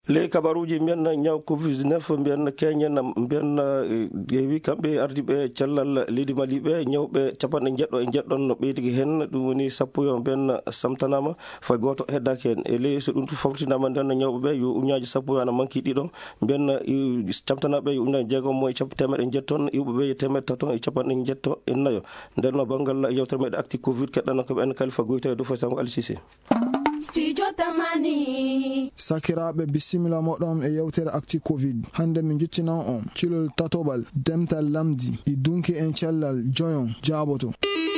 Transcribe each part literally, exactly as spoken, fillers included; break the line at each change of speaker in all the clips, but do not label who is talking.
le kabaruji men nyaw covid dix-neuf ben Kenya ben yewi kambe ardibe cellal lidi malibe nyawbe capan jeddo e jeddon no beetigi hen dum woni sappo yo ben samtanama fa goto heddake hen e le so dum tu fawtinama den nyawbe be yo unyaaji sappo yana manki didon ben camtanabe yo unyaaji jego moy capteme e jetton yube be temet taton e capan e jetto en nayo der no bangal yewtere med acti covid keddan ko ben kalifa goyta do fa sam alcc
Studio Tamani
Sakiraɓe bisimila moɗon e yewtere acti covid hande min juttinan on cilol tatobal demtal lamdi e dunki en cellal joyon jaboto.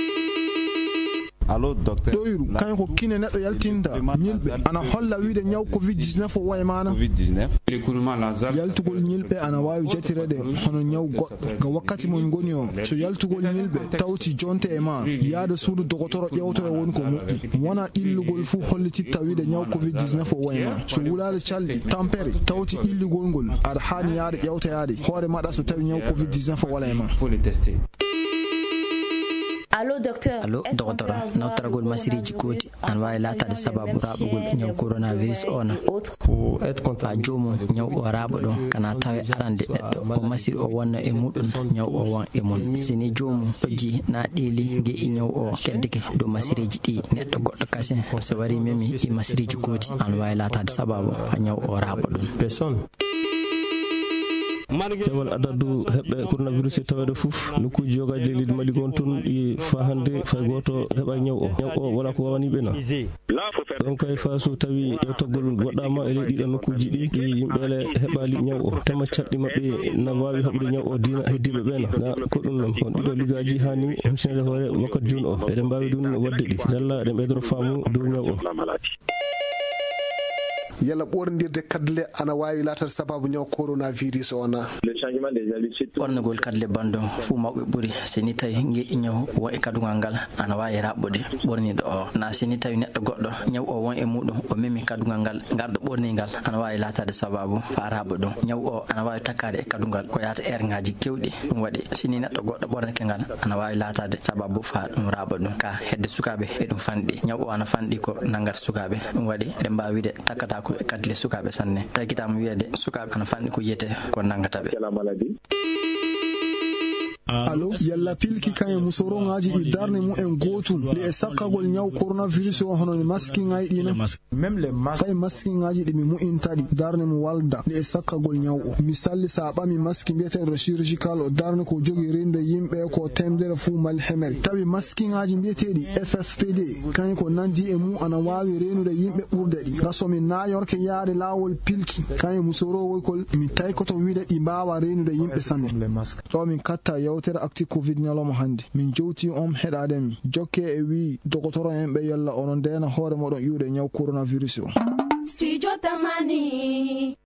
Allo docteur
doyru kan ko kine neddo yaltinda nyilbe ana holla wiide nyaw covid dix-neuf o way mana
covid dix-neuf
yaltugol nyilbe ana wawi jetirede hono nyaw goddo ga wakkati mon goni o so yaltugol nyilbe tawti jonte e ma yaade suudu dogotoro yewto e won ko muddi wona illugol fu hollititta wiide nyaw covid dix-neuf o way ma so wulaade caldi tampere tawti illugol ngol ar hani yaade yewto yaade hoore mada so tawi nyaw covid dix-neuf o wala e ma.
Allo docteur
allo docteur nawtaragol masiriji koti an wawi latade sababu rabugol nyaw coronavirus ona
pour être contre
a jomo nyaw o rabo do kana tawe arande neddo ko masir o wonna e mudun nyaw o won e mun sini jomo oji na deli ge nyaw o keddike do masiriji di neddo goddo kase so wari memi e masiriji koti an wawi latade sababu fa nyaw o rabo dum
personne
dewal adadu hebbe coronavirus tawede fuf nukuji jogaji leydi Mali gon ton e fa hande fa goto heba nyaw o nyaw o wala ko wani bena don kay faso tawi e toggol wadama e leydi dan nukuji di yimbele hebali nyaw o tema caddi mabbe na wawi habde nyaw o dina heddibe bena na ko dum non on dido ligaji hani hemsede hore wakkat jun o e mbawi dum wadde di dalla de bedro famu do nyaw o
yalla ɓorndirde kadle ana wawi latar sababu nyaw coronavirus ona
ɓornugol kadle bando fu mawɓe ɓuri seni tawi nge nyaw won e kadugal ngal ana wawi raɓɓude ɓorniɗo o na seni tawi neɗɗo goɗɗo nyaw o won e muɗum o memi kadugal ngal garɗo ɓornigal ana wawi latade sababu fa raɓa ɗum nyaw o ana wawi takkade e kadugal ko yata air ngaji kewɗi ɗum waɗi sini neɗɗo goɗɗo ɓornake ngal ana wawi latade sababu fa ɗum raɓa ɗum ka hedde sukaɓe e ɗum fanɗi nyaw o ana fanɗi ko nangata sukaɓe ɗum waɗi eɗen mbawi wide takkata ko kadle sukaɓe sanne takitama wiyede sukaɓe ana fanɗi ko yiyete ko nangataɓe.
allo yalla pilki kay musoro ngaji e darne mu en gotum li e sakkagol nyaw coronavirus o hono ni maski ngay dina même les masques fay maski ngaji de mi mu intadi darne mu walda li e sakkagol nyaw o misali sa ba mi maski bieten chirurgical o darne ko jogi rende yimbe ko temdere fu mal hemer tawi maski ngaji bietedi F F P D kay ko nandi e mu ana wawi renude yimbe burde di raso mi na yorke yaade lawol pilki kay musoro woykol mi tay ko to wiide di bawa renude yimbe sanne to min katta yawtere acti covid nyaloma hande min jowti om hedademi jokke e wi dogotoro en be yalla onon dena hoore modon yuude nyaw coronavirus o.
Studio Tamani